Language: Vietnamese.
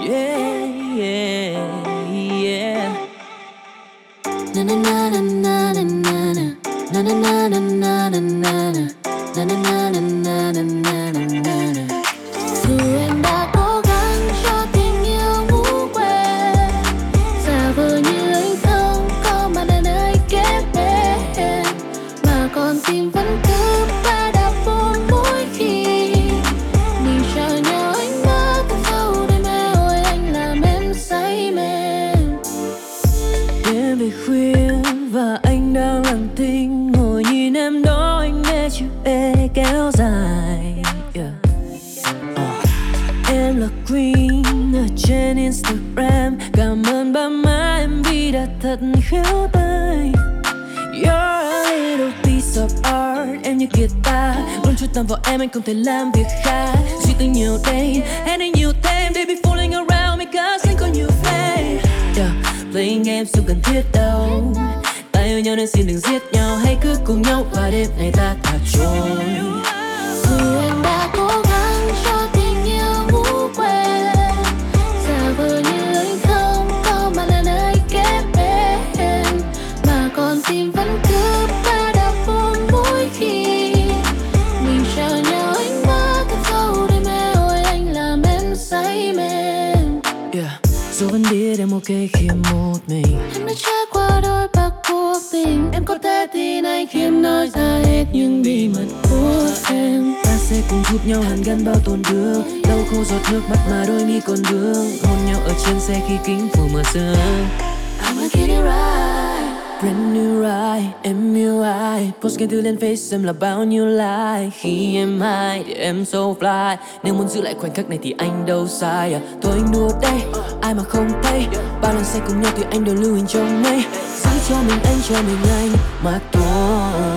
Yeah, yeah, yeah. Na na na na na na na na na na na na na na na na na na na na. Dù em đã cố gắng cho tình yêu ngủ quên, giả vờ như anh không có mặt ở nơi kế bên, mà con tim vẫn cứ va đập buồn mỗi khi mình chờ nhau. Anh mơ thật sâu đêm mê ôi anh làm em say mềm. Đêm về khuya và anh đang lặng thinh ngồi nhìn em đó, anh nghe chữ E kéo dài. Em là Queen ở trên Instagram, cảm ơn ba má em vì đã thật khéo tay. You're a little piece of art, em như guitar, luôn chú tâm vào em anh không thể làm việc khác. Suy tư nhiều đêm, em đi nhiều thêm, they be falling around me cause anh có nhiều flame. Yeah, playing games không cần thiết đâu, ta yêu nhau nên xin đừng giết nhau, hãy cứ cùng nhau và đêm này ta thả trôi. Dù em đã cố gắng cho tình yêu ngủ quên, giả vờ như anh không có mặt ở nơi kế bên, mà con tim vẫn cứ va đập buồn mỗi khi mình chờ nhau. Anh mơ thật sâu đêm mê ôi anh làm em say mềm. Yeah, dù vẫn biết em ok khi một mình, Em đã trải qua đôi bạc cuộc tình, em có thể tin anh khi em nói ra hết những bí mật của em. ta sẽ cùng giúp nhau hàn gắn bao tổn thương, lau khô giọt nước mắt mà đôi mi còn vương, hôn nhau ở trên xe khi kính phủ mở sương. I'ma get it right. Brand new ride, em yêu ai, post khen thư lên face em là bao nhiêu like. Khi em high thì em so fly, nếu muốn giữ lại khoảnh khắc này thì anh đâu sai à. Thôi anh đùa đây, ai mà không thấy, bao lần say cùng nhau thì anh đều lưu hình trong mây, giữ cho mình anh cho mình anh mà thôi.